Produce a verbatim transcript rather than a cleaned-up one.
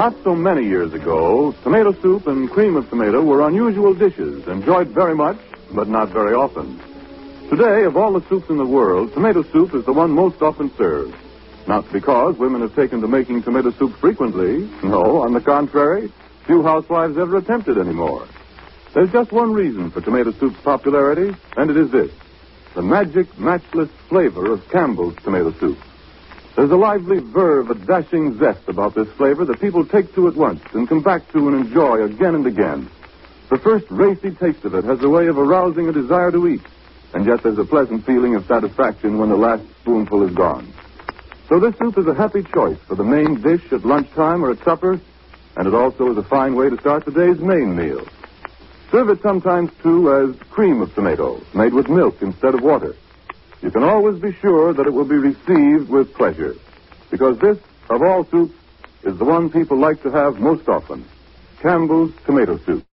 Not so many years ago, tomato soup and cream of tomato were unusual dishes, enjoyed very much, but not very often. Today, of all the soups in the world, tomato soup is the one most often served. Not because women have taken to making tomato soup frequently. No, on the contrary, few housewives ever attempt it anymore. There's just one reason for tomato soup's popularity, and it is this: the magic, matchless flavor of Campbell's tomato soup. There's a lively verve, a dashing zest about this flavor that people take to at once and come back to and enjoy again and again. The first racy taste of it has a way of arousing a desire to eat, and yet there's a pleasant feeling of satisfaction when the last spoonful is gone. So this soup is a happy choice for the main dish at lunchtime or at supper, and it also is a fine way to start the day's main meal. Serve it sometimes, too, as cream of tomato, made with milk instead of water. You can always be sure that it will be received with pleasure, because this, of all soups, is the one people like to have most often: Campbell's tomato soup.